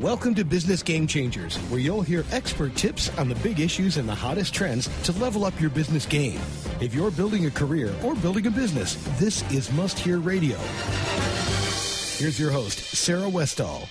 Welcome to Business Game Changers, where you'll hear expert tips on the big issues and the hottest trends to level up your business game. If you're building a career or building a business, this is Must Hear Radio. Here's your host, Sarah Westall.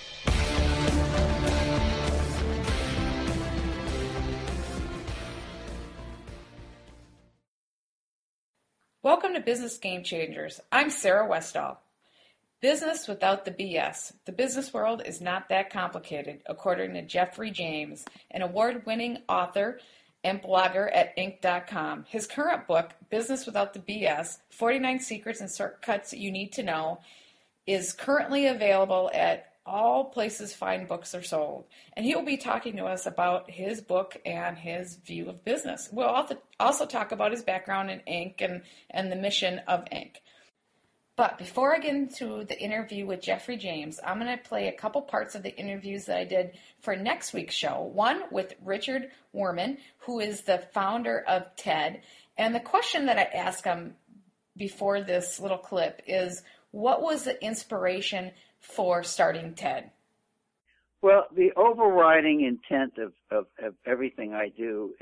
Welcome to Business Game Changers. I'm Sarah Westall. Business without the BS. The business world is not that complicated, according to Jeffrey James, an award-winning author and blogger at Inc.com. His current book, Business Without the BS, 49 Secrets and Shortcuts You Need to Know, is currently available at all places fine books are sold. And he will be talking to us about his book and his view of business. We'll also talk about his background in Inc. and the mission of Inc. But before I get into the interview with Jeffrey James, I'm going to play a couple parts of the interviews that I did for next week's show. One with Richard Wurman, who is the founder of TED. And the question that I asked him before this little clip is, what was the inspiration for starting TED? Well, the overriding intent of everything I do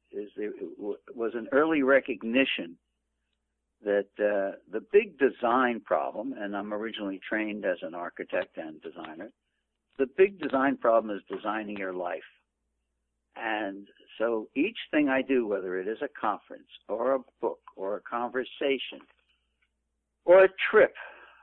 was an early recognition that the big design problem, and I'm originally trained as an architect and designer, the big design problem is designing your life. And so each thing I do, whether it is a conference or a book or a conversation or a trip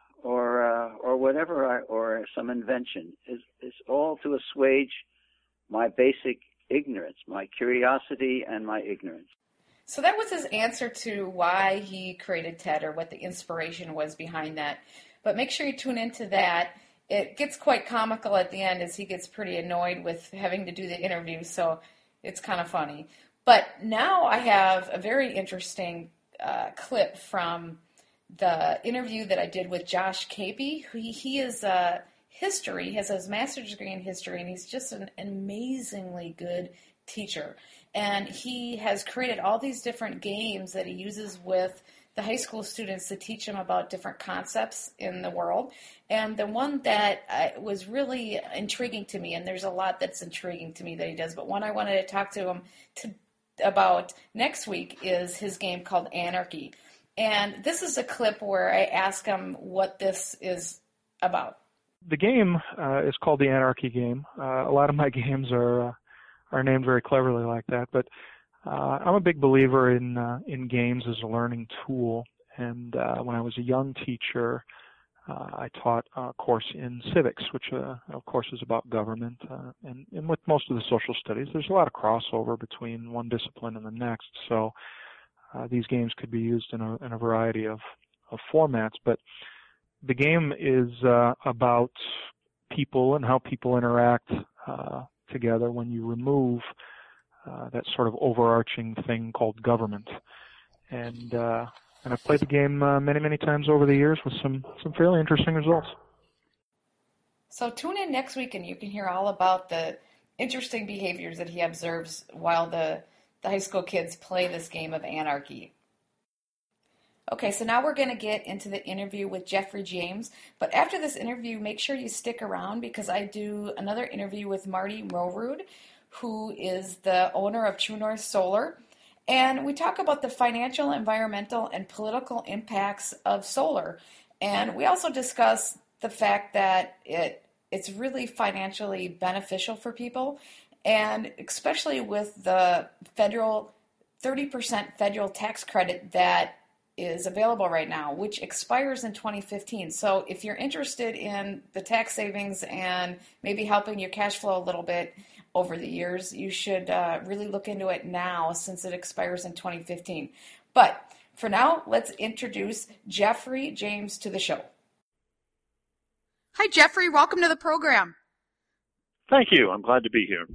or whatever, or some invention, is all to assuage my basic ignorance, my curiosity and my ignorance. So that was his answer to why he created TED, or what the inspiration was behind that. But make sure you tune into that. It gets quite comical at the end as he gets pretty annoyed with having to do the interview, so it's kind of funny. But now I have a very interesting clip from the interview that I did with Josh Capey. He is history, has his master's degree in history, and he's just an amazingly good teacher. And he has created all these different games that he uses with the high school students to teach them about different concepts in the world. And the one that was really intriguing to me, and there's a lot that's intriguing to me that he does, but one I wanted to talk to him about next week is his game called Anarchy. And this is a clip where I ask him what this is about. The game is called the Anarchy game. A lot of my games are named very cleverly like that, but I'm a big believer in games as a learning tool. And when I was a young teacher, I taught a course in civics, which of course is about government. And with most of the social studies, there's a lot of crossover between one discipline and the next. So these games could be used in a variety of formats. But the game is about people and how people interact together when you remove that sort of overarching thing called government. And I've played the game many times over the years with some fairly interesting results. So tune in next week and you can hear all about the interesting behaviors that he observes while the high school kids play this game of Anarchy. Okay, so now we're going to get into the interview with Jeffrey James. But after this interview, make sure you stick around because I do another interview with Marty Morrud, who is the owner of True North Solar. And we talk about the financial, environmental, and political impacts of solar. And we also discuss the fact that it's really financially beneficial for people, and especially with the 30% federal tax credit that is available right now, which expires in 2015. So if you're interested in the tax savings and maybe helping your cash flow a little bit over the years, you should really look into it now since it expires in 2015. But for now, let's introduce Jeffrey James to the show. Hi, Jeffrey. Welcome to the program. Thank you. I'm glad to be here.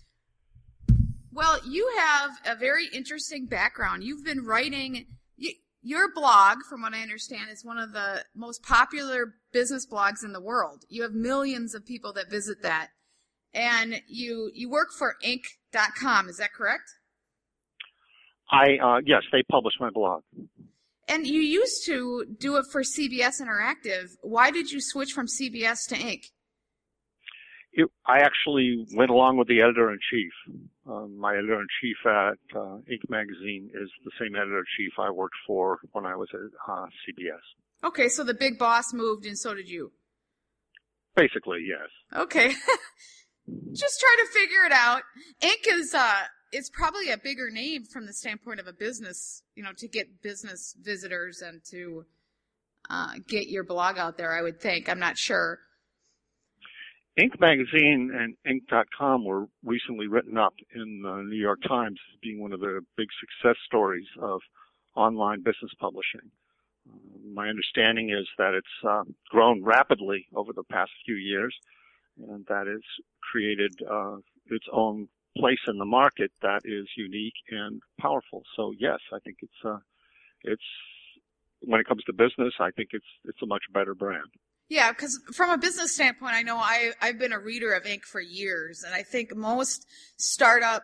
Well, you have a very interesting background. You've been writing... Your blog, from what I understand, is one of the most popular business blogs in the world. You have millions of people that visit that. And you work for Inc.com, is that correct? Yes, they publish my blog. And you used to do it for CBS Interactive. Why did you switch from CBS to Inc.? I actually went along with the editor-in-chief. My editor-in-chief at Inc. magazine is the same editor-in-chief I worked for when I was at CBS. Okay, so the big boss moved, and so did you. Basically, yes. Okay. Just trying to figure it out. Inc. is probably a bigger name from the standpoint of a business, to get business visitors and to get your blog out there, I would think. I'm not sure. Inc. magazine and Inc.com were recently written up in the New York Times as being one of the big success stories of online business publishing. My understanding is that it's grown rapidly over the past few years, and that it's created its own place in the market that is unique and powerful. So yes, I think it's when it comes to business, I think it's a much better brand. Yeah, because from a business standpoint, I know I've been a reader of Inc. for years, and I think most startup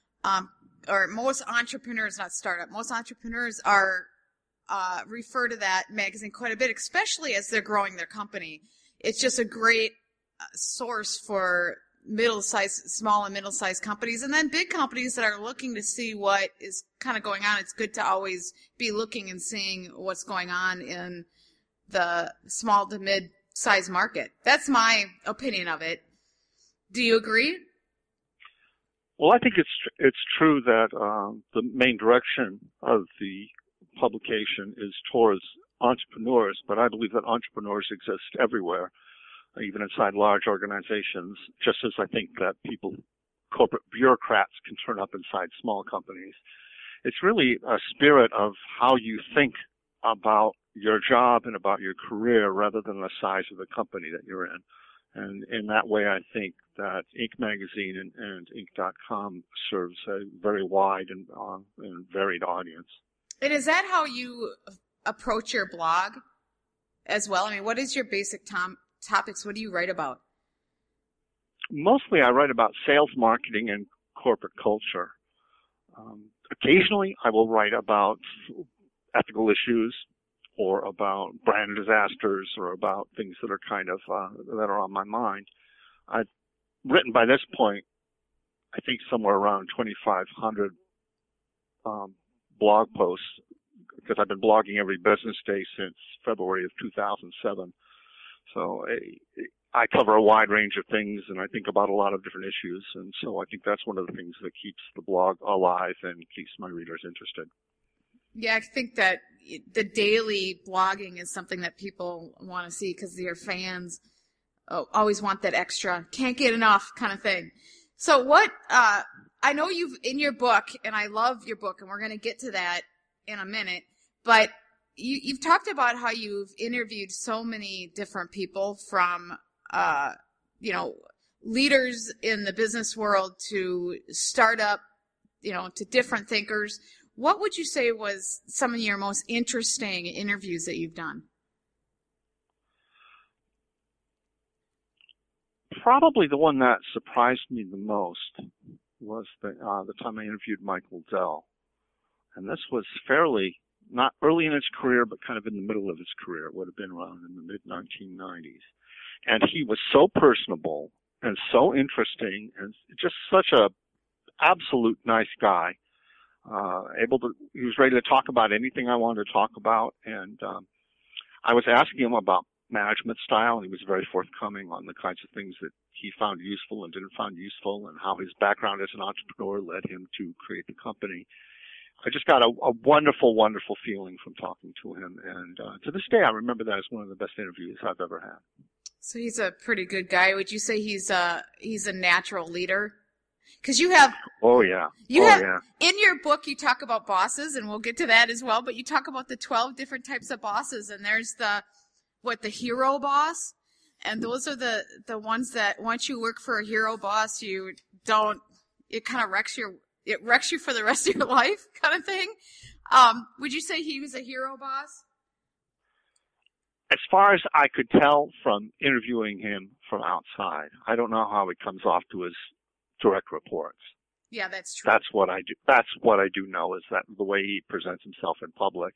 or most entrepreneurs, not startup, most entrepreneurs are refer to that magazine quite a bit, especially as they're growing their company. It's just a great source for small and middle-sized companies, and then big companies that are looking to see what is kind of going on. It's good to always be looking and seeing what's going on in the small to mid-size market. That's my opinion of it. Do you agree? Well, I think it's true that the main direction of the publication is towards entrepreneurs, but I believe that entrepreneurs exist everywhere, even inside large organizations, just as I think that corporate bureaucrats can turn up inside small companies. It's really a spirit of how you think about your job and about your career rather than the size of the company that you're in. And in that way, I think that Inc. magazine and Inc.com serves a very wide and varied audience. And is that how you approach your blog as well? I mean, what is your basic topics? What do you write about? Mostly I write about sales, marketing, and corporate culture. Occasionally I will write about ethical issues or about brand disasters or about things that are kind of that are on my mind. I've written by this point, I think somewhere around 2,500 blog posts, because I've been blogging every business day since February of 2007. So I cover a wide range of things, and I think about a lot of different issues, and so I think that's one of the things that keeps the blog alive and keeps my readers interested. Yeah, I think that the daily blogging is something that people want to see because their fans always want that extra, can't get enough kind of thing. So what, I know you've, in your book, and I love your book, and we're going to get to that in a minute, but you've talked about how you've interviewed so many different people from, leaders in the business world to startup, to different thinkers. What would you say was some of your most interesting interviews that you've done? Probably the one that surprised me the most was the time I interviewed Michael Dell. And this was fairly, not early in his career, but kind of in the middle of his career. It would have been around in the mid-1990s. And he was so personable and so interesting and just such a absolute nice guy. He was ready to talk about anything I wanted to talk about. And I was asking him about management style, and he was very forthcoming on the kinds of things that he found useful and didn't find useful, and how his background as an entrepreneur led him to create the company. I just got a wonderful, wonderful feeling from talking to him, and to this day I remember that as one of the best interviews I've ever had. So he's a pretty good guy. Would you say he's a natural leader? Because you have, in your book you talk about bosses, and we'll get to that as well. But you talk about the 12 different types of bosses, and there's the hero boss, and those are the ones that once you work for a hero boss, it kind of wrecks you for the rest of your life, kind of thing. Would you say he was a hero boss? As far as I could tell from interviewing him from outside, I don't know how it comes off to his direct reports. Yeah, that's true. That's what I do. That's what I do know, is that the way he presents himself in public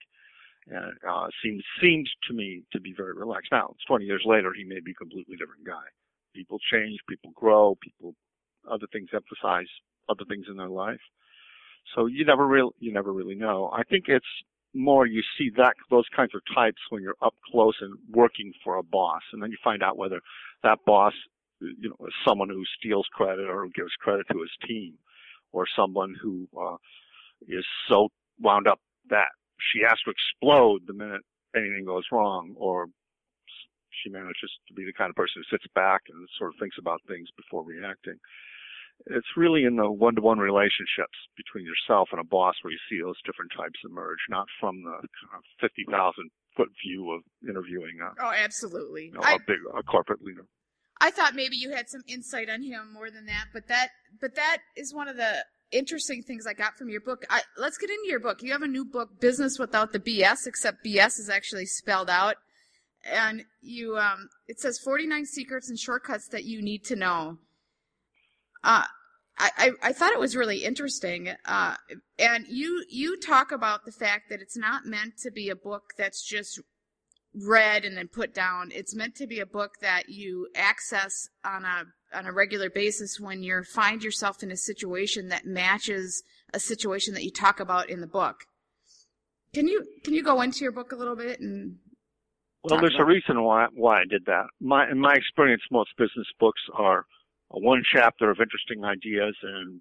seems to me to be very relaxed. Now, it's 20 years later, he may be a completely different guy. People change, people grow, other things emphasize other things in their life. So you never really know. I think it's more you see those kinds of types when you're up close and working for a boss, and then you find out whether that boss, is someone who steals credit or gives credit to his team, or someone who is so wound up that she has to explode the minute anything goes wrong, or she manages to be the kind of person who sits back and sort of thinks about things before reacting. It's really in the one-to-one relationships between yourself and a boss where you see those different types emerge, not from the kind of 50,000-foot view of interviewing absolutely. A corporate leader. I thought maybe you had some insight on him more than that, but that is one of the interesting things I got from your book. Let's get into your book. You have a new book, Business Without the BS, except BS is actually spelled out. And you, it says 49 secrets and shortcuts that you need to know. I thought it was really interesting. And you talk about the fact that it's not meant to be a book that's just read and then put down. It's meant to be a book that you access on a regular basis when you find yourself in a situation that matches a situation that you talk about in the book. Can you go into your book a little bit and Well, there's a reason why I did that. In my experience, most business books are one chapter of interesting ideas and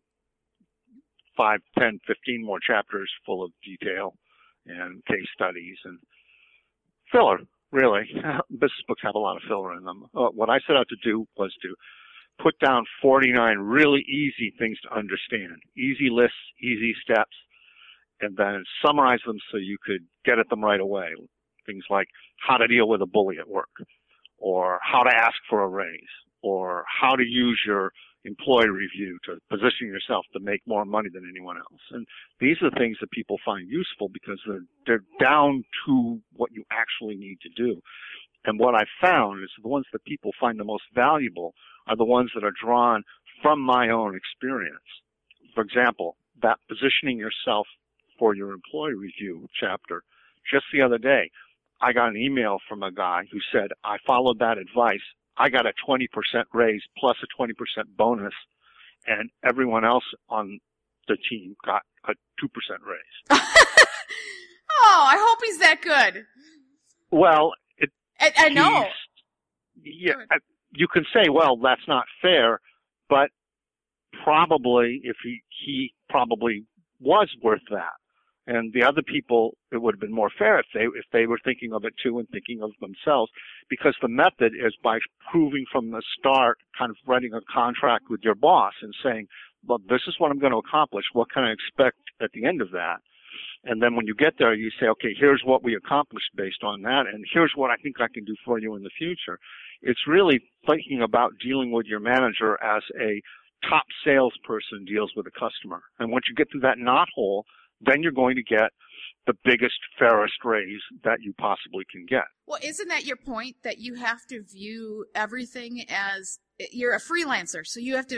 5, 10, 15 more chapters full of detail and case studies and filler, really. Business books have a lot of filler in them. What I set out to do was to put down 49 really easy things to understand, easy lists, easy steps, and then summarize them so you could get at them right away. Things like how to deal with a bully at work, or how to ask for a raise, or how to use your employee review to position yourself to make more money than anyone else. And these are things that people find useful because they're down to what you actually need to do. And what I found is the ones that people find the most valuable are the ones that are drawn from my own experience. For example, that positioning yourself for your employee review chapter. Just the other day, I got an email from a guy who said, I followed that advice. I got a 20% raise plus a 20% bonus, and everyone else on the team got a 2% raise. Oh, I hope he's that good. Well, I know. Yeah, you can say, well, that's not fair, but probably if he probably was worth that. And the other people, it would have been more fair if they were thinking of it too and thinking of themselves, because the method is by proving from the start, kind of writing a contract with your boss and saying, well, this is what I'm going to accomplish. What can I expect at the end of that? And then when you get there, you say, okay, here's what we accomplished based on that, and here's what I think I can do for you in the future. It's really thinking about dealing with your manager as a top salesperson deals with a customer. And once you get through that knothole, then you're going to get the biggest, fairest raise that you possibly can get. Well, isn't that your point, that you have to view everything as you're a freelancer? So you have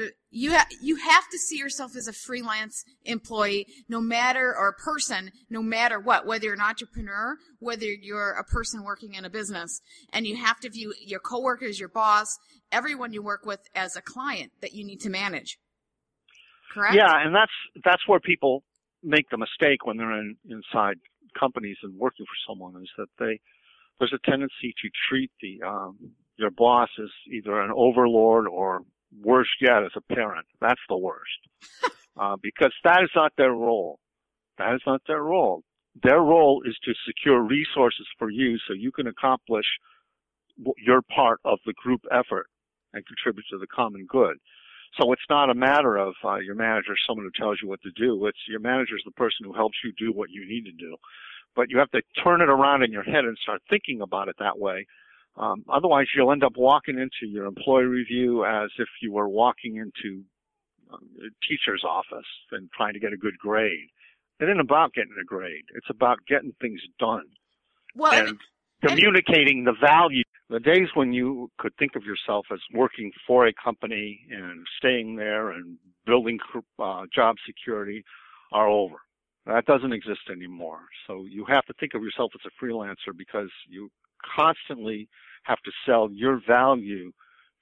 to see yourself as a freelance employee, no matter, or a person, no matter what, whether you're an entrepreneur, whether you're a person working in a business, and you have to view your coworkers, your boss, everyone you work with as a client that you need to manage. Correct? Yeah, and that's where people make the mistake when they're inside companies and working for someone, is that there's a tendency to treat your boss as either an overlord or, worse yet, as a parent. That's the worst. Because that is not their role. That is not their role. Their role is to secure resources for you so you can accomplish your part of the group effort and contribute to the common good. So it's not a matter of your manager is someone who tells you what to do. It's your manager is the person who helps you do what you need to do. But you have to turn it around in your head and start thinking about it that way. Otherwise, you'll end up walking into your employee review as if you were walking into a teacher's office and trying to get a good grade. It isn't about getting a grade. It's about getting things done. Well, and communicating the value. The days when you could think of yourself as working for a company and staying there and building job security are over. That doesn't exist anymore. So you have to think of yourself as a freelancer because you constantly have to sell your value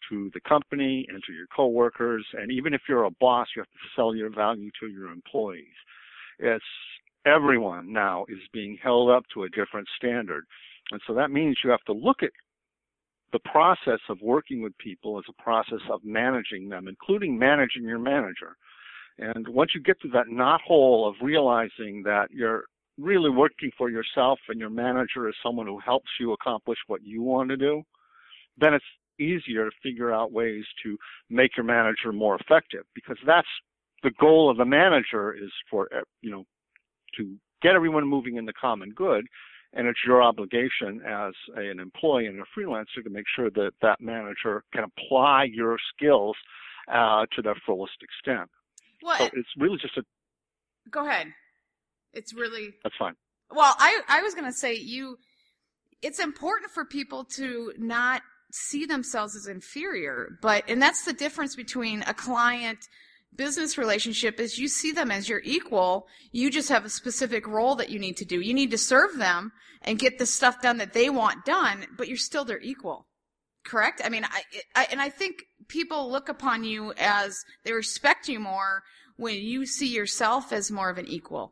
to the company and to your coworkers. And even if you're a boss, you have to sell your value to your employees. Everyone now is being held up to a different standard. And so that means you have to look at the process of working with people as a process of managing them, including managing your manager. And once you get to that knothole of realizing that you're really working for yourself and your manager is someone who helps you accomplish what you want to do, then it's easier to figure out ways to make your manager more effective, because that's the goal of the manager, is for, to get everyone moving in the common good. And it's your obligation as an employee and a freelancer to make sure that that manager can apply your skills to their fullest extent. Well, so it's really just Go ahead. It's really... That's fine. Well, I was going to say it's important for people to not see themselves as inferior, and that's the difference between a client business relationship is you see them as your equal. You just have a specific role that you need to do. You need to serve them and get the stuff done that they want done, but you're still their equal. Correct? I mean, I think people look upon you as they respect you more when you see yourself as more of an equal.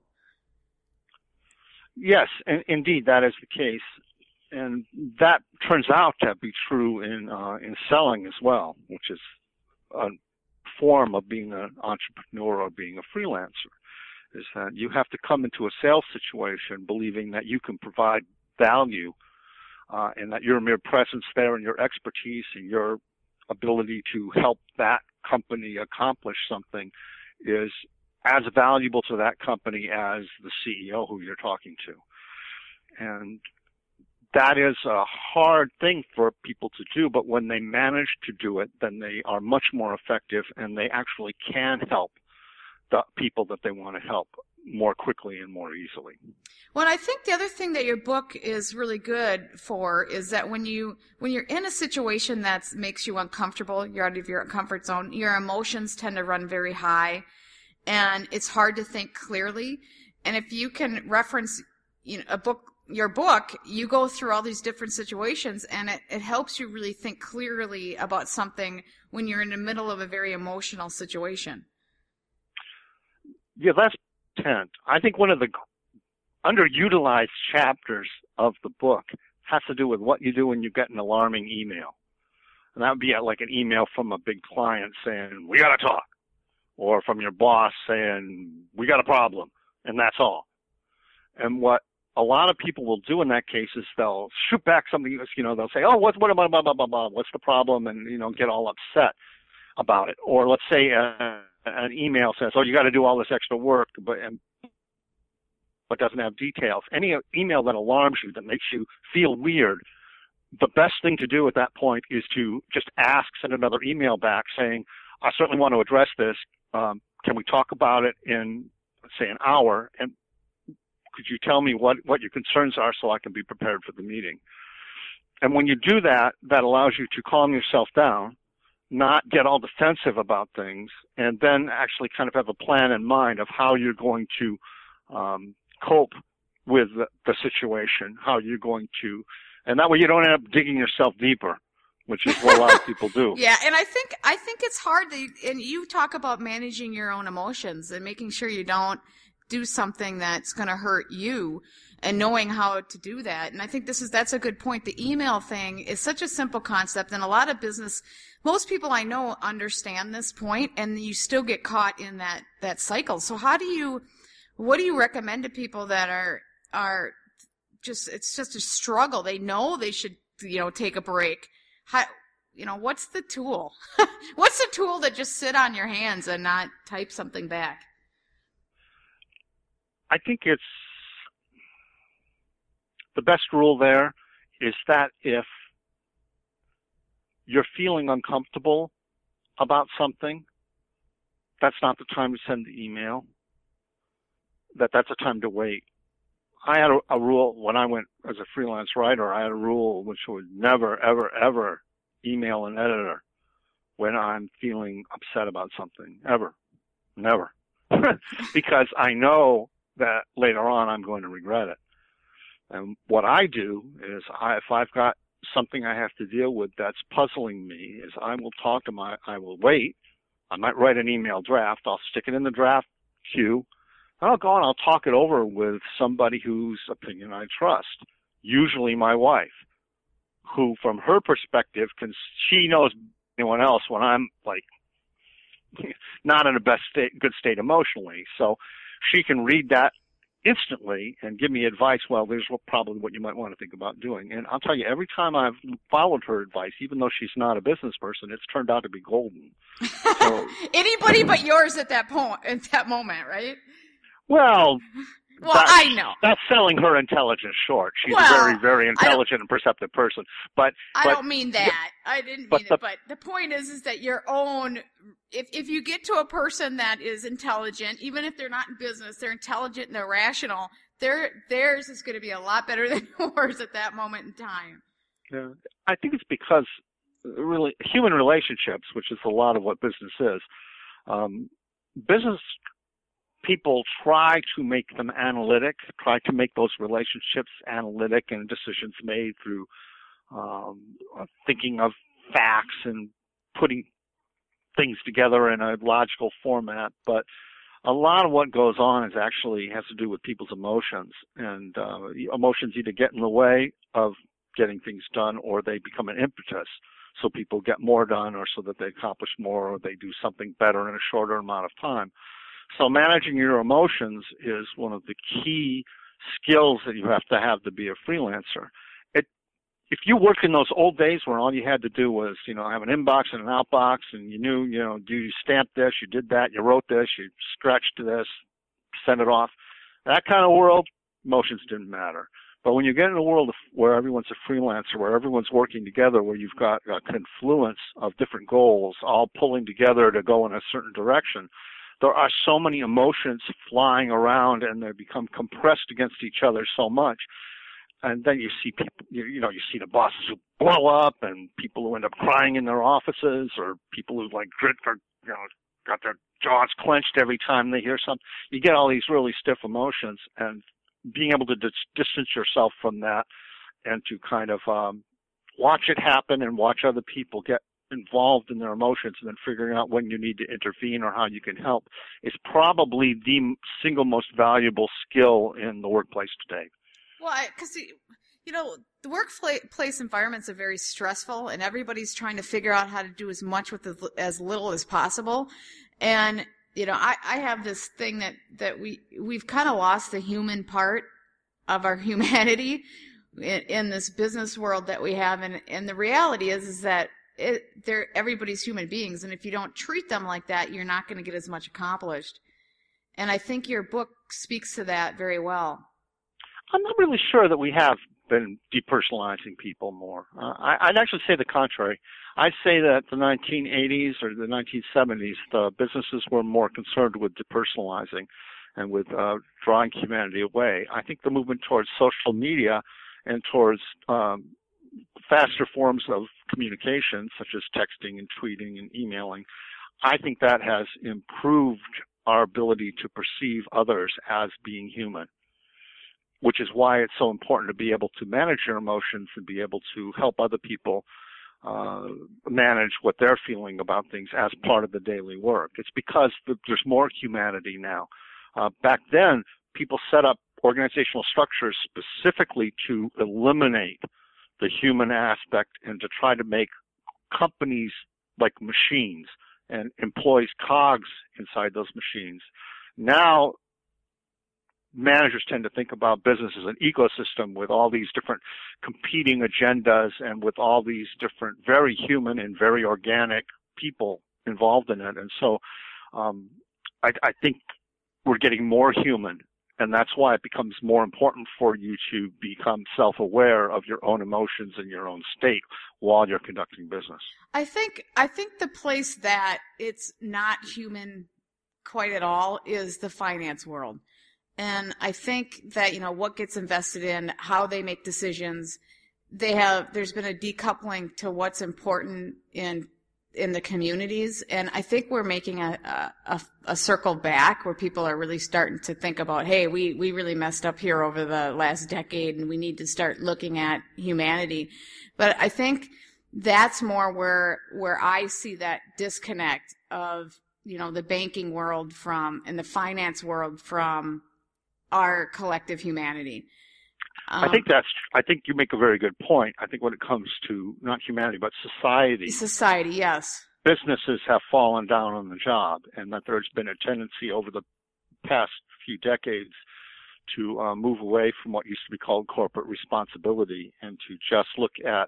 Yes, and indeed that is the case. And that turns out to be true in selling as well, which is a form of being an entrepreneur or being a freelancer, is that you have to come into a sales situation believing that you can provide value and that your mere presence there and your expertise and your ability to help that company accomplish something is as valuable to that company as the CEO who you're talking to. And that is a hard thing for people to do, but when they manage to do it, then they are much more effective and they actually can help the people that they want to help more quickly and more easily. Well, I think the other thing that your book is really good for is that when you're in a situation that makes you uncomfortable, you're out of your comfort zone, your emotions tend to run very high, and it's hard to think clearly. And if you can reference your book, you go through all these different situations, and it helps you really think clearly about something when you're in the middle of a very emotional situation. Yeah, that's intent. I think one of the underutilized chapters of the book has to do with what you do when you get an alarming email. And that would be like an email from a big client saying, we got to talk, or from your boss saying, we got a problem, and that's all. And what a lot of people will do in that case is they'll shoot back something, they'll say, oh, what's the problem, and, get all upset about it. Or let's say an email says, oh, you got to do all this extra work, but doesn't have details. Any email that alarms you, that makes you feel weird, the best thing to do at that point is to just send another email back saying, I certainly want to address this. Can we talk about it in, let's say, an hour? And could you tell me what your concerns are so I can be prepared for the meeting? And when you do that, that allows you to calm yourself down, not get all defensive about things, and then actually kind of have a plan in mind of how you're going to cope with the situation, how you're going to, and that way you don't end up digging yourself deeper, which is what a lot of people do. Yeah, and I think it's hard and you talk about managing your own emotions and making sure you don't do something that's going to hurt you and knowing how to do that. And I think that's a good point. The email thing is such a simple concept, and a lot of most people I know understand this point, and you still get caught in that cycle. So what do you recommend to people that are just, it's just a struggle? They know they should, take a break. What's the tool? What's the tool to just sit on your hands and not type something back? I think the best rule there is that if you're feeling uncomfortable about something, that's not the time to send the email. That's a time to wait. I had a rule when I went as a freelance writer. I had a rule which would never, ever, ever email an editor when I'm feeling upset about something. Ever. Never. Because I know that later on I'm going to regret it. And what I do is if I've got something I have to deal with that's puzzling me is I will wait. I might write an email draft. I'll stick it in the draft queue. And I'll go and I'll talk it over with somebody whose opinion I trust, usually my wife, who from her perspective she knows anyone else when I'm like not in a good state emotionally. So she can read that instantly and give me advice. Well, there's probably what you might want to think about doing. And I'll tell you, every time I've followed her advice, even though she's not a business person, it's turned out to be golden. So, anybody but yours at that moment, right? Well, I know. That's selling her intelligence short. She's a very, very intelligent and perceptive person. But I don't mean that. I didn't mean it. But the point is that your own, if you get to a person that is intelligent, even if they're not in business, they're intelligent and they're rational, theirs is going to be a lot better than yours at that moment in time. Yeah. I think it's because really human relationships, which is a lot of what business is, business people try to make them analytic, try to make those relationships analytic and decisions made through thinking of facts and putting things together in a logical format. But a lot of what goes on actually has to do with people's emotions, and emotions either get in the way of getting things done or they become an impetus. So people get more done or so that they accomplish more or they do something better in a shorter amount of time. So managing your emotions is one of the key skills that you have to be a freelancer. If you work in those old days where all you had to do was, have an inbox and an outbox and you knew, you stamped this, you did that, you wrote this, you stretched this, sent it off, that kind of world, emotions didn't matter. But when you get in a world where everyone's a freelancer, where everyone's working together, where you've got a confluence of different goals all pulling together to go in a certain direction, there are so many emotions flying around and they become compressed against each other so much. And then you see people, you see the bosses who blow up and people who end up crying in their offices or people who got their jaws clenched every time they hear something. You get all these really stiff emotions, and being able to distance yourself from that and to kind of watch it happen and watch other people get involved in their emotions and then figuring out when you need to intervene or how you can help is probably the single most valuable skill in the workplace today. Well, because, the workplace environments are very stressful and everybody's trying to figure out how to do as much with as little as possible. And, I have this thing that we've kind of lost the human part of our humanity in this business world that we have. And the reality is that everybody's human beings, and if you don't treat them like that, you're not going to get as much accomplished. And I think your book speaks to that very well. I'm not really sure that we have been depersonalizing people more. I'd actually say the contrary. I'd say that the 1980s or the 1970s, the businesses were more concerned with depersonalizing and with drawing humanity away. I think the movement towards social media and towards faster forms of communication, such as texting and tweeting and emailing, I think that has improved our ability to perceive others as being human, which is why it's so important to be able to manage your emotions and be able to help other people manage what they're feeling about things as part of the daily work. It's because there's more humanity now. Back then, people set up organizational structures specifically to eliminate the human aspect and to try to make companies like machines and employees cogs inside those machines. Now, managers tend to think about business as an ecosystem with all these different competing agendas and with all these different very human and very organic people involved in it. And so I think we're getting more human, and that's why it becomes more important for you to become self-aware of your own emotions and your own state while you're conducting business. I think the place that it's not human quite at all is the finance world. And I think that, what gets invested in, how they make decisions, there's been a decoupling to what's important in in the communities. And I think we're making a circle back where people are really starting to think about, hey, we really messed up here over the last decade and we need to start looking at humanity. But I think that's more where I see that disconnect of, the banking world and the finance world from our collective humanity. I think you make a very good point. I think when it comes to not humanity, but society. Society, yes. Businesses have fallen down on the job, and that there's been a tendency over the past few decades to move away from what used to be called corporate responsibility and to just look at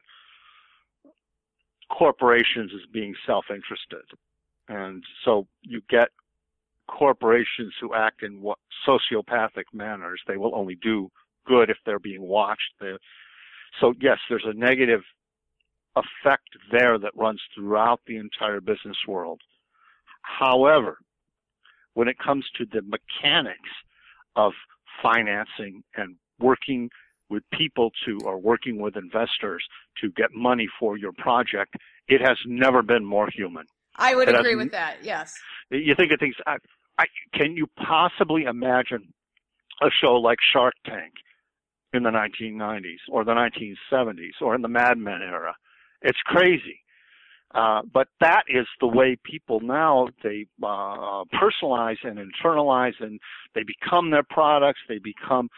corporations as being self-interested. And so you get corporations who act in what sociopathic manners. They will only do good if they're being watched. So yes, there's a negative effect there that runs throughout the entire business world. However, when it comes to the mechanics of financing and working with people or working with investors to get money for your project, it has never been more human. I would agree with that, yes. You think of things, can you possibly imagine a show like Shark Tank in the 1990s or the 1970s or in the Mad Men era? It's crazy. But that is the way people now, they personalize and internalize, and they become their products. They become,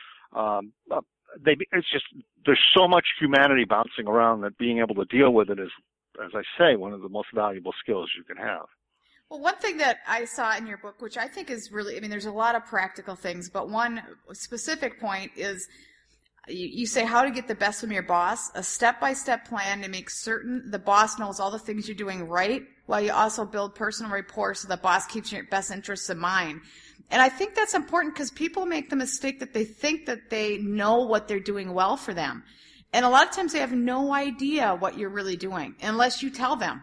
it's just, there's so much humanity bouncing around that being able to deal with it is, as I say, one of the most valuable skills you can have. Well, one thing that I saw in your book, which I think is really, there's a lot of practical things, but one specific point is you say how to get the best from your boss, a step-by-step plan to make certain the boss knows all the things you're doing right, while you also build personal rapport so the boss keeps your best interests in mind. And I think that's important because people make the mistake that they think that they know what they're doing well for them. And a lot of times they have no idea what you're really doing unless you tell them.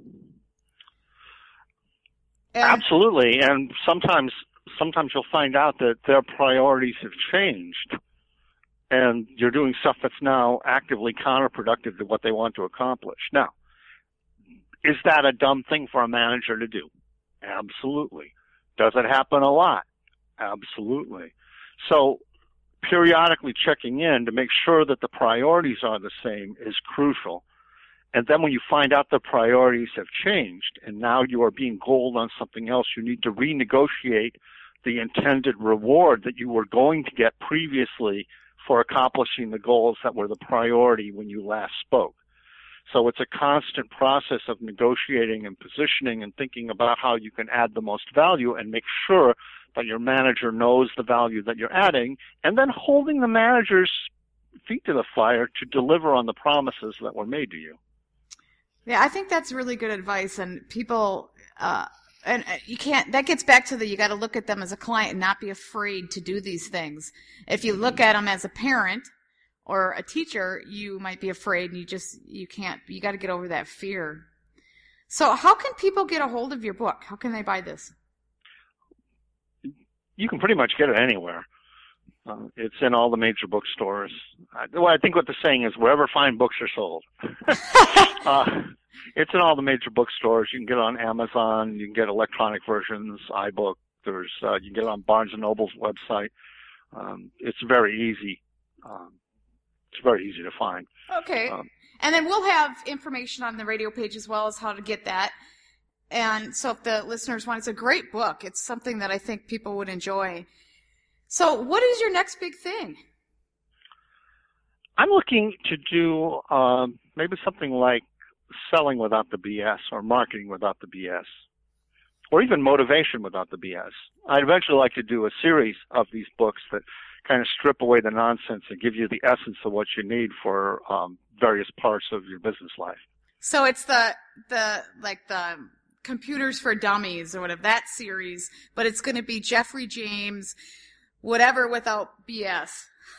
Absolutely. And sometimes you'll find out that their priorities have changed and you're doing stuff that's now actively counterproductive to what they want to accomplish. Now, is that a dumb thing for a manager to do? Absolutely. Does it happen a lot? Absolutely. So periodically checking in to make sure that the priorities are the same is crucial. And then when you find out the priorities have changed and now you are being goaled on something else, you need to renegotiate the intended reward that you were going to get previously for accomplishing the goals that were the priority when you last spoke. So it's a constant process of negotiating and positioning and thinking about how you can add the most value and make sure that your manager knows the value that you're adding, and then holding the manager's feet to the fire to deliver on the promises that were made to you. Yeah, I think that's really good advice, and people, and you can't, that gets back to you got to look at them as a client and not be afraid to do these things. If you look at them as a parent or a teacher, you might be afraid and you got to get over that fear. So how can people get a hold of your book? How can they buy this? You can pretty much get it anywhere. It's in all the major bookstores. I think what the saying is, wherever fine books are sold. It's in all the major bookstores. You can get it on Amazon. You can get electronic versions, iBook. You can get it on Barnes & Noble's website. It's very easy. It's very easy to find. Okay. And then we'll have information on the radio page as well as how to get that. And so if the listeners want, it's a great book. It's something that I think people would enjoy. So what is your next big thing? I'm looking to do maybe something like selling without the BS or marketing without the BS or even motivation without the BS. I'd eventually like to do a series of these books that kind of strip away the nonsense and give you the essence of what you need for various parts of your business life. So it's the Computers for Dummies or whatever, that series, but it's going to be Jeffrey James, whatever without BS.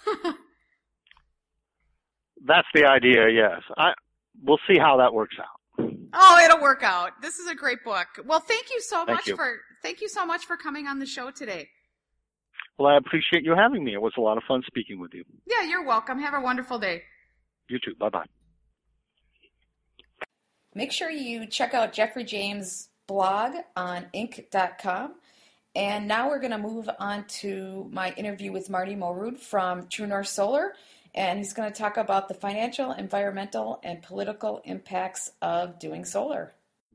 That's the idea, yes. We'll see how that works out. Oh, it'll work out. This is a great book. Well, thank you so much for coming on the show today. Well, I appreciate you having me. It was a lot of fun speaking with you. Yeah, you're welcome. Have a wonderful day. You too. Bye-bye. make sure you check out Jeffrey James' blog on Inc.com. And now we're going to move on to my interview with Marty Morud from True North Solar. And he's going to talk about the financial, environmental, and political impacts of doing solar.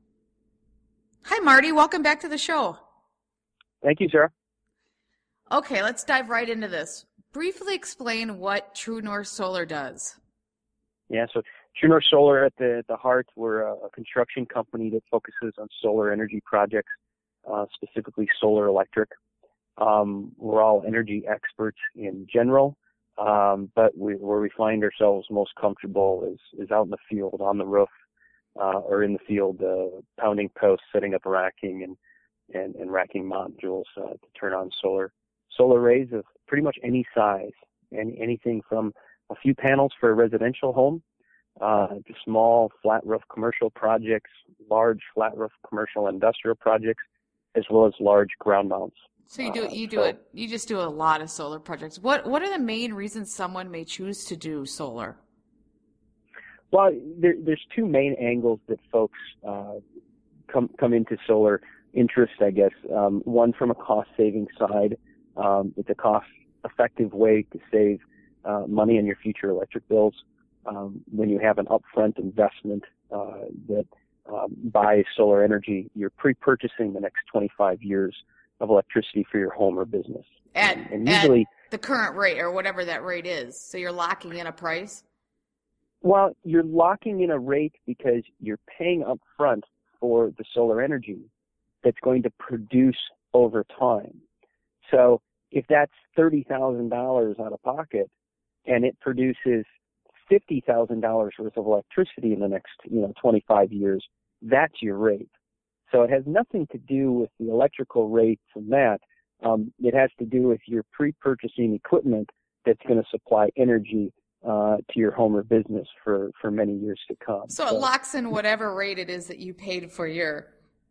Hi, Marty. Welcome back to the show. Thank you, Sarah. Okay, let's dive right into this. Briefly explain what True North Solar does. Yeah, so True North Solar, at the heart, we're a construction company that focuses on solar energy projects, specifically solar electric. We're all energy experts in general, but where we find ourselves most comfortable is out in the field, on the roof, or in the field, pounding posts, setting up racking and racking modules to turn on solar arrays of pretty much any size, and anything from a few panels for a residential home to small flat roof commercial projects, large flat roof commercial industrial projects, as well as large ground mounts. So you just do a lot of solar projects. What are the main reasons someone may choose to do solar? Well, there's two main angles that folks come into solar interest, I guess. One from a cost-saving side. It's a cost-effective way to save money on your future electric bills. When you have an upfront investment that buys solar energy, you're pre-purchasing the next 25 years of electricity for your home or business. And usually at the current rate, or whatever that rate is. So you're locking in a price? Well, you're locking in a rate because you're paying up front for the solar energy that's going to produce over time. So if that's $30,000 out of pocket and it produces $50,000 worth of electricity in the next 25 years, that's your rate. So it has nothing to do with the electrical rate from that. It has to do with your pre-purchasing equipment that's going to supply energy to your home or business for many years to come. So it locks in whatever rate it is that you paid for your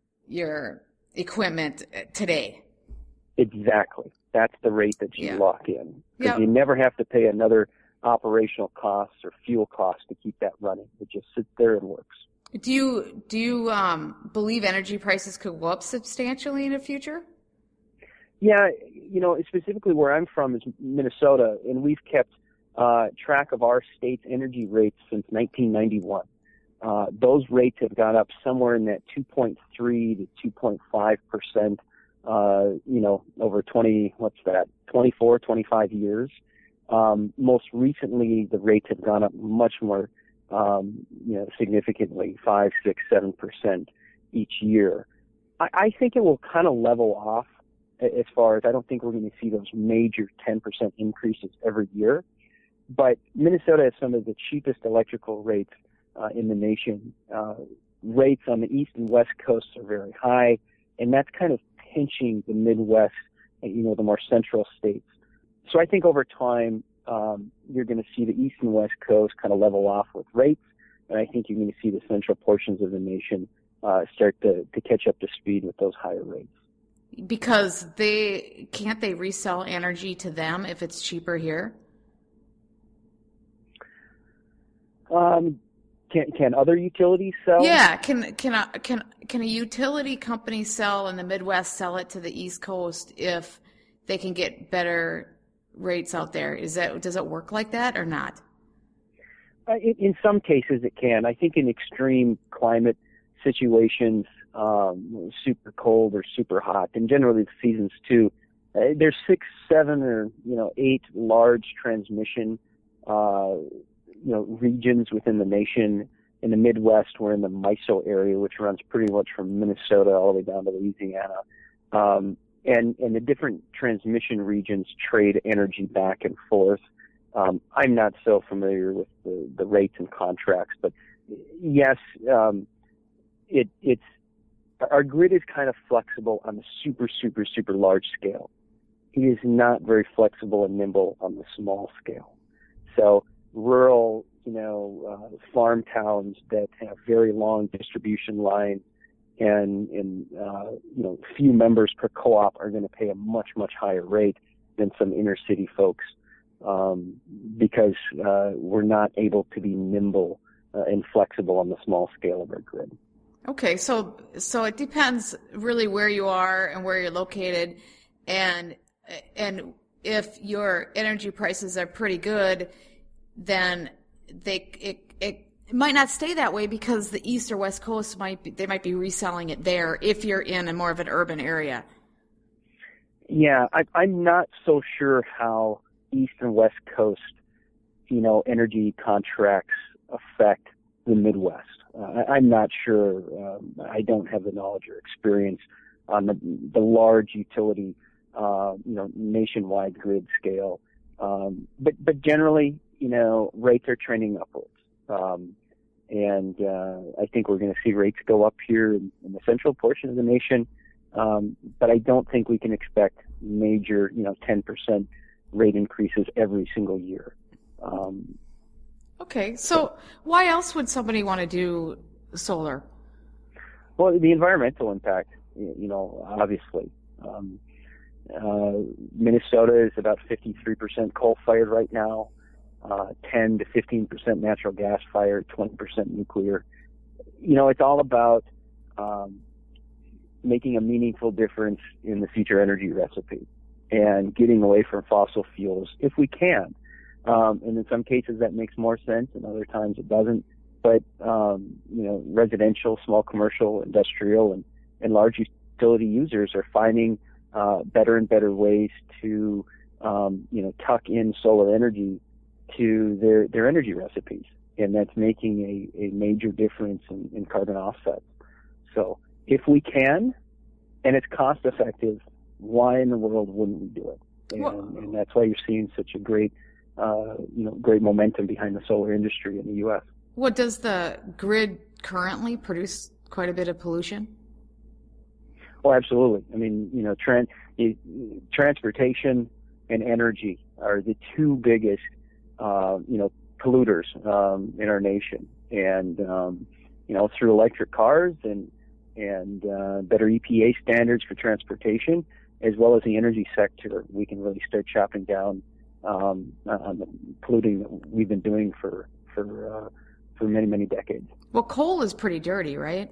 equipment today. Exactly. That's the rate that you lock in. Because you never have to pay another operational costs or fuel costs to keep that running. It just sits there and works. Do you believe energy prices could go up substantially in the future? Yeah, specifically where I'm from is Minnesota, and we've kept track of our state's energy rates since 1991. Those rates have gone up somewhere in that 2.3 to 2.5%, over 24, 25 years. Most recently, the rates have gone up much more, significantly, 5, 6, 7% each year. I think it will kind of level off as far as I don't think we're going to see those major 10% increases every year. But Minnesota has some of the cheapest electrical rates in the nation. Rates on the east and west coasts are very high, and that's kind of pinching the Midwest, the more central states. So I think over time, you're going to see the east and west coast kind of level off with rates, and I think you're going to see the central portions of the nation start to catch up to speed with those higher rates. Because can't they resell energy to them if it's cheaper here? Can other utilities sell? Yeah, can a utility company sell in the Midwest, sell it to the East Coast if they can get better rates out there? Does it work like that or not? In some cases it can. I think in extreme climate situations, super cold or super hot, and generally the seasons too, there's 6, 7, or 8 large transmission regions within the nation. In the Midwest, we're in the MISO area, which runs pretty much from Minnesota all the way down to Louisiana. And the different transmission regions trade energy back and forth. I'm not so familiar with the rates and contracts, but yes, it's our grid is kind of flexible on the super, super, super large scale. It is not very flexible and nimble on the small scale. So rural, farm towns that have very long distribution lines and few members per co-op are going to pay a much, much higher rate than some inner city folks because we're not able to be nimble and flexible on the small scale of our grid. Okay, so it depends really where you are and where you're located, and if your energy prices are pretty good, then it might not stay that way because the East or West Coast might be reselling it there if you're in a more of an urban area. Yeah, I'm not so sure how East and West Coast, energy contracts affect the Midwest. I'm not sure. I don't have the knowledge or experience on the large utility, nationwide grid scale. But generally, rates are trending upwards. And I think we're going to see rates go up here in the central portion of the nation. But I don't think we can expect major, 10% rate increases every single year. Okay, so why else would somebody want to do solar? Well, the environmental impact, obviously. Minnesota is about 53% coal-fired right now, 10 to 15% natural gas-fired, 20% nuclear. It's all about making a meaningful difference in the future energy recipe and getting away from fossil fuels if we can. And in some cases that makes more sense, and other times it doesn't. But, residential, small commercial, industrial, and large utility users are finding better and better ways to, tuck in solar energy to their energy recipes. And that's making a major difference in carbon offsets. So if we can, and it's cost effective, why in the world wouldn't we do it? And that's why you're seeing such a great momentum behind the solar industry in the U.S. What does the grid currently produce? Quite a bit of pollution? Oh, absolutely. I mean, transportation and energy are the two biggest, polluters in our nation. And through electric cars and better EPA standards for transportation, as well as the energy sector, we can really start chopping down on the polluting that we've been doing for many, many decades. Well, coal is pretty dirty, right?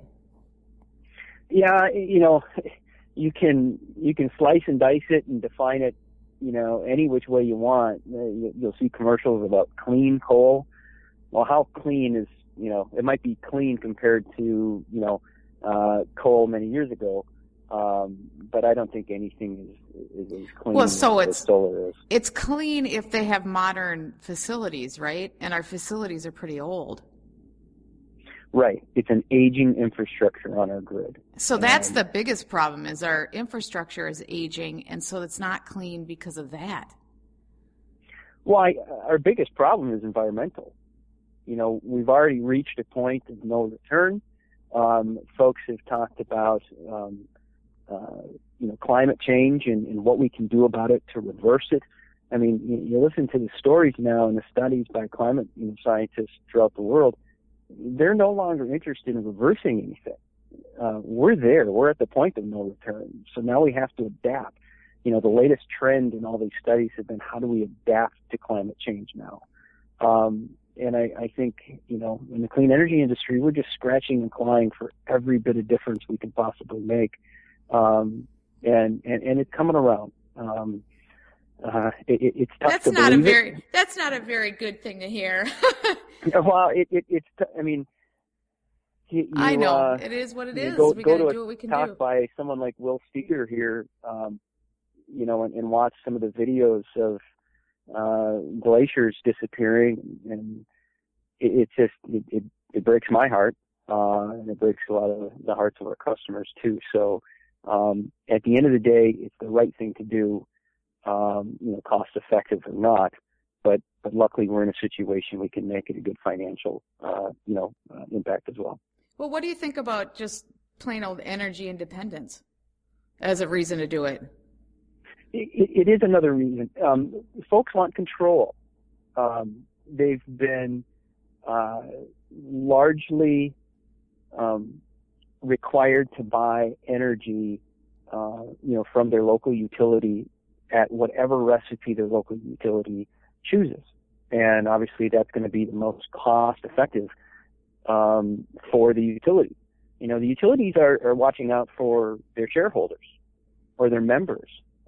Yeah, you can slice and dice it and define it, any which way you want. You'll see commercials about clean coal. Well, how clean is, it might be clean compared to, coal many years ago. But I don't think anything is as clean as solar is. It's clean if they have modern facilities, right? And our facilities are pretty old. Right. It's an aging infrastructure on our grid. So that's the biggest problem, is our infrastructure is aging, and so it's not clean because of that. Well, our biggest problem is environmental. We've already reached a point of no return. Folks have talked about climate change and what we can do about it to reverse it. I mean, you listen to the stories now and the studies by climate scientists throughout the world. They're no longer interested in reversing anything. We're there. We're at the point of no return. So now we have to adapt. The latest trend in all these studies have been, how do we adapt to climate change now? And I think, in the clean energy industry, we're just scratching and clawing for every bit of difference we can possibly make. And it's coming around. It's tough to believe it. That's not a very good thing to hear. Well, I know it is what it is. We got to do what we can do. Talk by someone like Will Steger here, and watch some of the videos of glaciers disappearing, and it breaks my heart, and it breaks a lot of the hearts of our customers too. So at the end of the day, it's the right thing to do, cost effective or not. But luckily, we're in a situation we can make it a good financial, impact as well. Well, what do you think about just plain old energy independence as a reason to do it? It is another reason. Folks want control. They've been largely required to buy energy, from their local utility at whatever recipe their local utility chooses. And obviously that's going to be the most cost effective. for the utility. You know, the utilities are watching out for their shareholders or their members,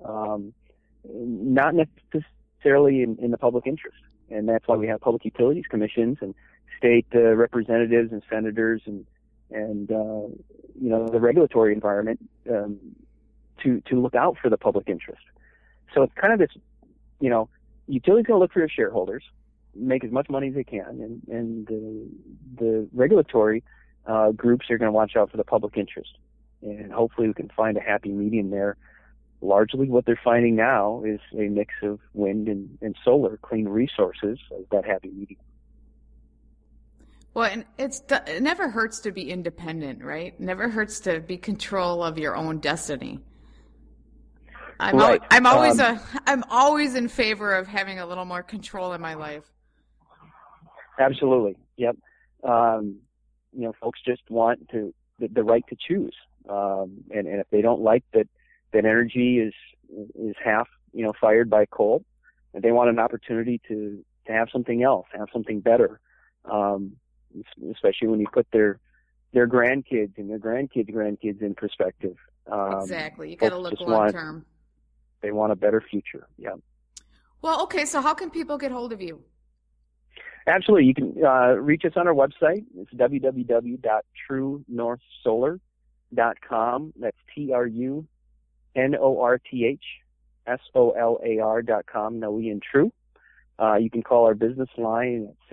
not necessarily in the public interest. And that's why we have public utilities commissions and state representatives and senators and you know, the regulatory environment to look out for the public interest. So it's kind of this, you know, utilities going to look for their shareholders, make as much money as they can, and the regulatory groups are going to watch out for the public interest. And hopefully we can find a happy medium there. Largely what they're finding now is a mix of wind and solar, clean resources as that happy medium. Well, and it never hurts to be independent, right? Never hurts to be control of your own destiny. I'm always in favor of having a little more control in my life. Absolutely. Yep. You know, folks just want the right to choose. And if they don't like that energy is half, you know, fired by coal, and they want an opportunity to have something else, have something better. Especially when you put their grandkids and their grandkids in perspective. Exactly. You got to look long term. They want a better future. Yeah. Well, okay. So how can people get hold of you? Absolutely. You can reach us on our website. It's www.truenorthsolar.com. That's TRUNORTHSOLAR.com. No E in True. You can call our business line at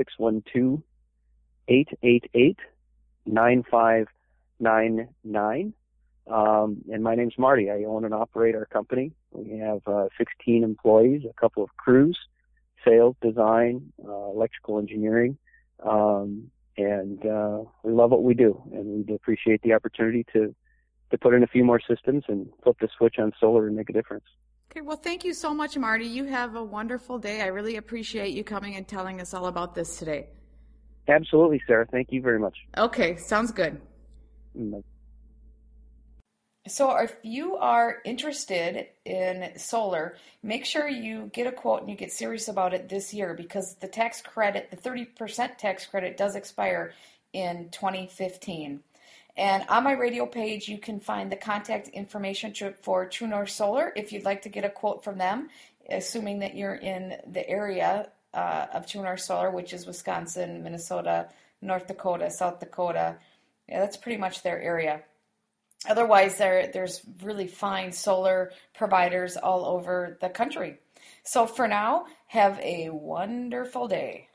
612-888-9599. And my name's Marty. I own and operate our company. We have 16 employees, a couple of crews, sales, design, electrical engineering, and we love what we do, and we appreciate the opportunity to put in a few more systems and flip the switch on solar and make a difference. Okay, well, thank you so much, Marty. You have a wonderful day. I really appreciate you coming and telling us all about this today. Absolutely, Sarah. Thank you very much. Okay, sounds good. Bye. So if you are interested in solar, make sure you get a quote and you get serious about it this year, because the tax credit, the 30% tax credit, does expire in 2015. And on my radio page, you can find the contact information for True North Solar if you'd like to get a quote from them, assuming that you're in the area of True North Solar, which is Wisconsin, Minnesota, North Dakota, South Dakota. Yeah, that's pretty much their area. Otherwise, there's really fine solar providers all over the country. So for now, have a wonderful day.